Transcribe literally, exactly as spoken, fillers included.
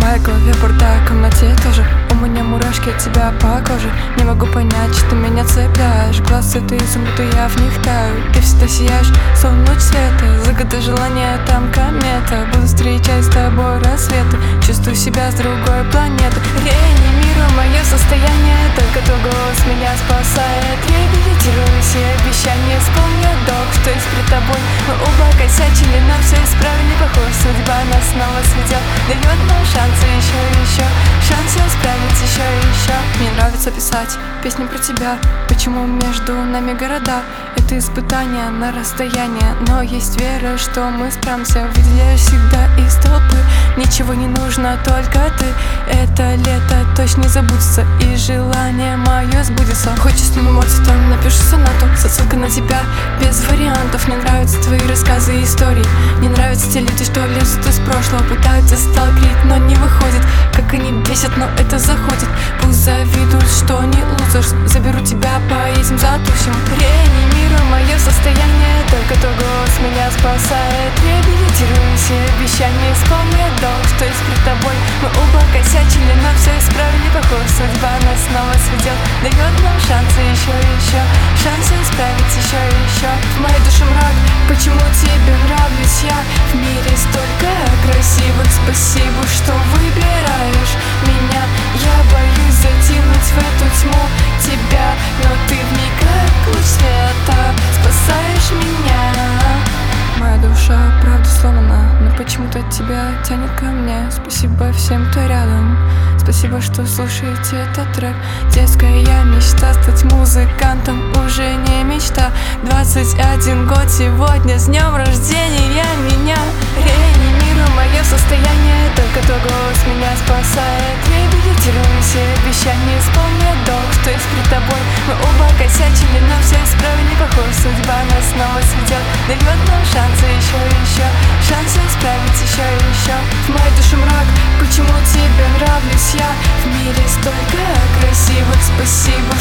моей голове бардак, в комнате тоже. У меня мурашки от тебя по коже. Не могу понять, что ты меня цепляешь. Глаза ты изум, будто я в них таю. Ты всегда сияешь, словно луч света. Загадай желание, там комета. Буду встречать с тобой рассветы. Чувствую себя с другой планеты. Реанимируй мое состояние, только твой голос меня спасает. Реабилитирую все обещания, вспомни долг, что есть перед тобой. Мы оба косячили, но все исправили. Похоже, судьба нас снова сведет. Дает нам шансы еще и еще. Шансы исправить еще и еще. Мне нравится писать песни про тебя. Почему между нами города? Это испытание на расстояние, но есть вера, что мы справимся. Выделяешь всегда из толпы. Ничего не нужно, только ты. Это лето точно не забудется, и желание мое сбудется. Хочешь с эмоциями, напишу сонату с отсылкой на тебя, без вариантов. Мне нравятся твои рассказы и истории. Не нравятся те люди, что лезут из прошлого. Пытаются сталкерить, но не выходит. Как они бесят, но это заходит. Пусть завидуют, что не лузерс. Заберу тебя, поедем затусим. Реанимируй мое состояние, только твой голос меня спасает. Реабилитирую все обещания, вспомни долг, что есть перед тобой. Мы оба косячили, но все исправили. Похоже, судьба нас снова сведет. Дает нам шансы еще и еще. Шансы исправить еще и еще. В моей душе мрак, почему тебе нравлюсь я? В мире столько красивых, спасибо, что выбираешь меня. Я боюсь затянуть в эту тьму тебя, но ты вмиг как луч света спасаешь меня. Моя душа правда сломана, но почему-то тебя тянет ко мне. Спасибо всем, кто рядом. Спасибо, что слушаете этот трек. Детская мечта стать музыкантом уже не мечта. Двадцать один год сегодня, с днем рождения меня. Реанимируй мое состояние, только твой голос меня спасает. Реабилитирую все обещания, вспомни долг, что есть перед тобой. Мы оба косячили, но все исправили. Похоже, судьба нас снова сведет. Дает нам шансы еще и еще. Шансы исправить еще и еще. В моей душе мрак, почему тебе нравлюсь я? В мире столько красивых, спасибо,